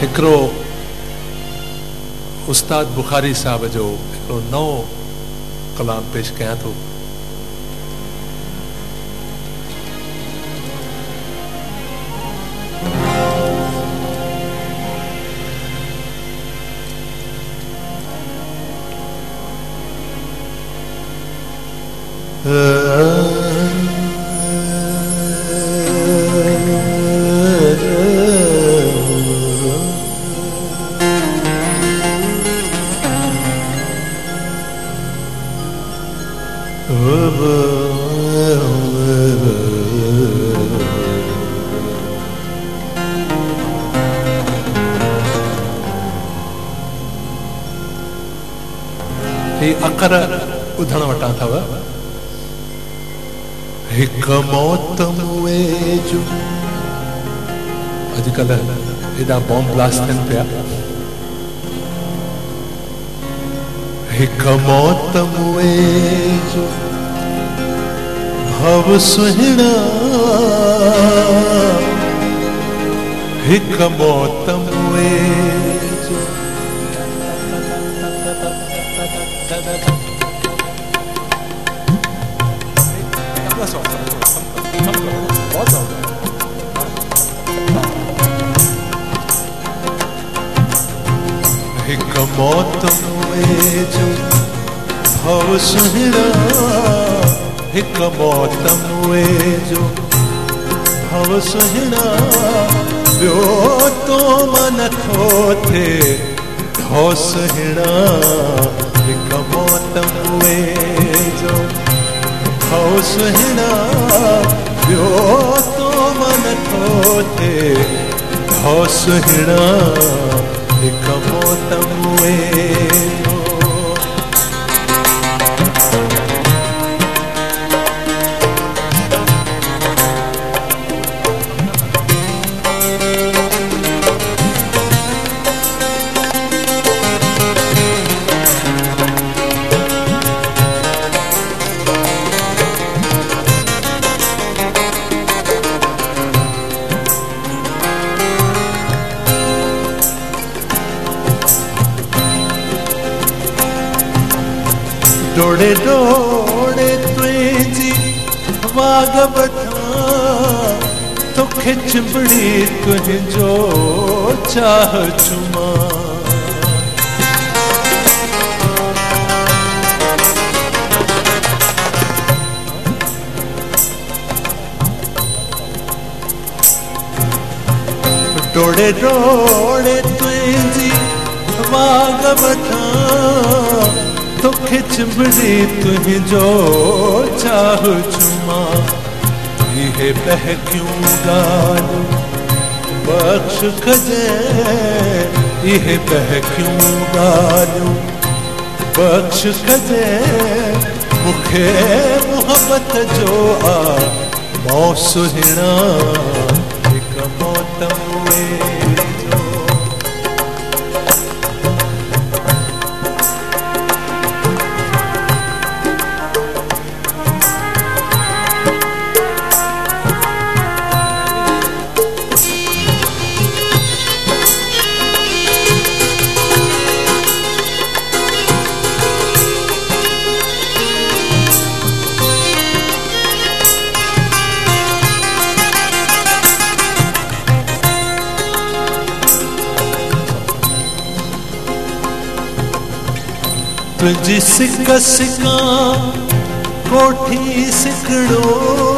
हिकड़ो उस्ताद बुखारी साहब जो हिकड़ो नओ कलाम पेश कयां थो। अकर ॿुधण वटां अथव। हिक मौत मुए जो अॼुकल्ह हेॾा बॉम्ब ब्लास्ट थियनि पिया। हिक मौत मुए जो भव सुहिणा, हिक मौत मुए जो हिक मौत मुए जो भव सुहिणा, हिक मौत मुए जो भव सुहिणा, ॿियो तो मन थो थे भव सुहिणा। हिक मौत मुए जो भव सुहिणा, ॿियो तो मन थो थे भव सुहिणा। हिक मौत मुए जो डोड़े डोड़े तुझी वाग बठा, तोखे चिंबड़ी तुझो चाह चुमा। डोड़े डोड़े तुझी वाग बठा, तोखे चिंबड़ी तुझो चाह चुमा। इहे बहकियूं ॻाल्हियूं बख़्श कजे, इहे बहकियूं ॻाल्हियूं बख़्श कजे। मूंखे मोहब्बत जो आ मौ सुहिणा। हिक मौत मुए जो तुझी सिक सिका कोठी सिकड़ो,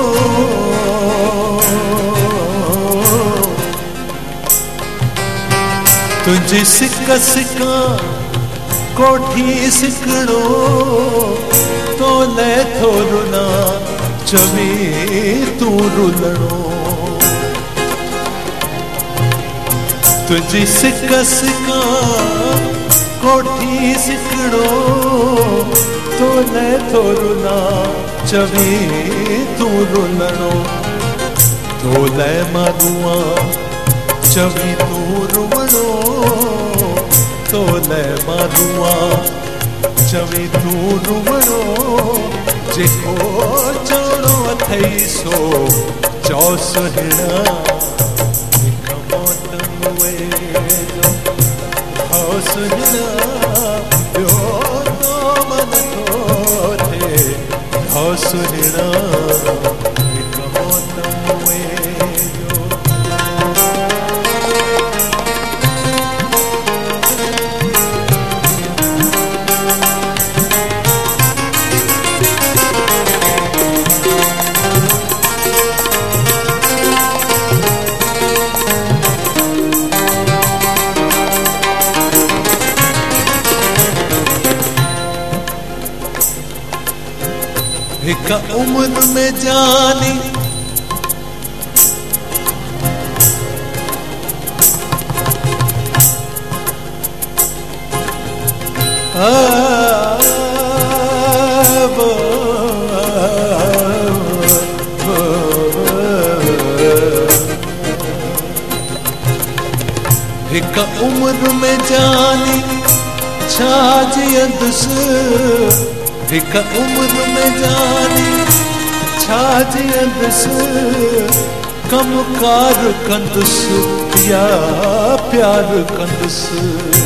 तुझी सिक सिका कोठी सिकड़ो, तो ले थो रुना चवी तू रुलणो। तुझी सिक सिका कोठी सिकड़ो, तो ले थो रुना चवी तू रुलणो। तो ले मारूआ चवी तू रुवणो, तो ले मारूआ चवी तू रुवणो। जेको चवणो अथई सो चौ सुहिणा। हिक मौत जो हो सुहिणा ॿियो तो मन थो थे हो सुहिणा हिकु मौतम वेझो हिक उम्र में जानी हिक उम्र में जानी छा जियंदुसि हिक उम्र में जानी छा जियंदुसि कमकार कंदुसि या प्यार कंदुसि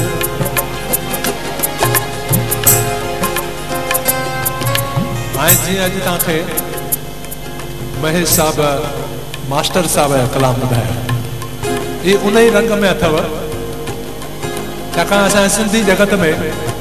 जी अॼु तव्हांखे महेश साहब मास्टर साहब जो कलाम ॿुधायो ये उन ही रंग में अथव छाकाणि असांजे सिंधी जगत में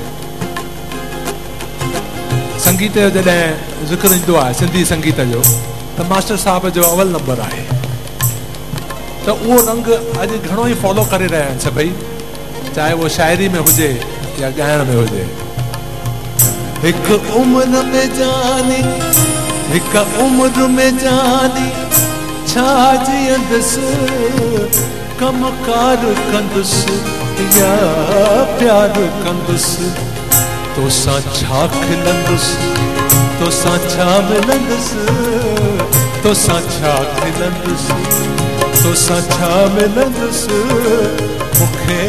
संगीत जो जॾहिं ज़िक्र ईंदो आहे सिंधी संगीत जो त मास्टर साहब जो अवल नंबर आहे त उहो रंग अॼु घणो ई फॉलो करे रहिया आहिनि सभई चाहे वो शाइरी में हुजे या ॻाइण में हुजे हिकु उम्र में जानी हिकु उम्र में जानी छा जियंदुसि कमकार कंदुसि या प्यार कंदुसि तोसां छा खिलंदुसि तोसां छा मिलंदुसि तोसां छा खिलंदुसि तोसां छा मिलंदुसि मूंखे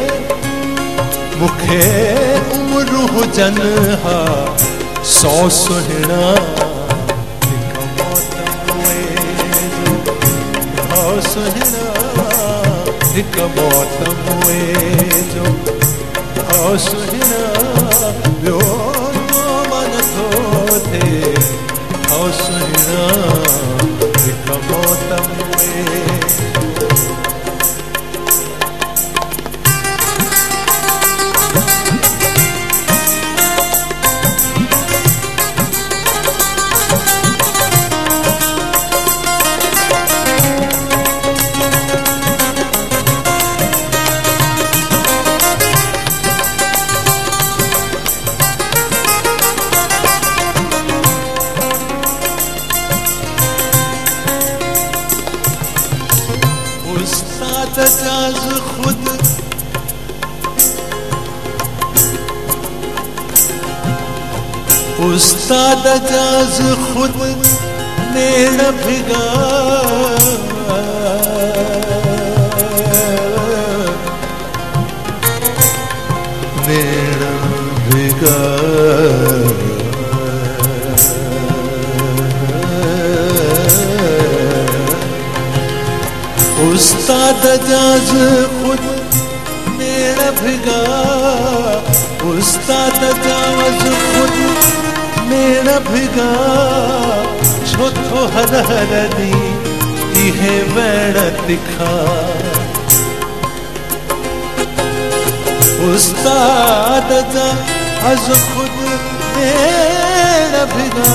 मूंखे उम्र हुजनि हा 100 सुहिणा हिकु मौतम वेझो हो सुहिणा हिकु मौतम वेझो हो सुहिणा ॿियो तो मन थो थे हो सुहिणा हिकु मौतम वेझो जाज खुद उस्ताद जाज खुद नेण भिगा नेण भिगा उस्ताद जाज खुद नेण भिगा उस्ताद जाज खुद नेण भिगा छो थो हर हर दी इहे वैण तिखा उस्ताद जाज खुद नेण भिगा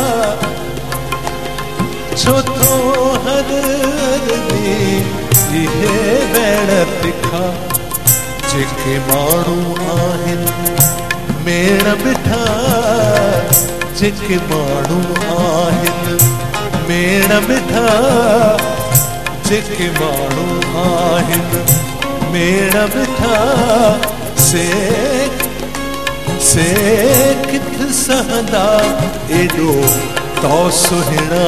छो थो हर दी इहे वैण तिखा जेके माण्हू आहिनि मेण मिठा जेके माण्हू आहिनि मेण मिठा जेके माण्हू आहिनि मेण मिठा से किथ सहंदा एॾो तो सुहिणा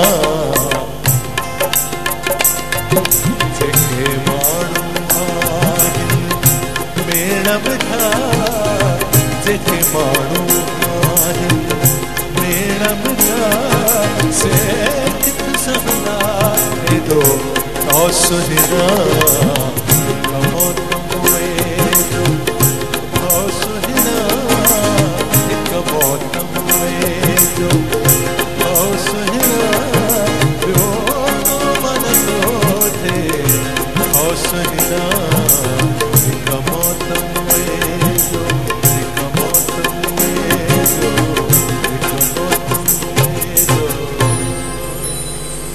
जेके माण्हू आहिनि मेण मिठा जेके माण्हू आहिनि मेण मिठा से किथ सहंदा एॾो तो सुहिणा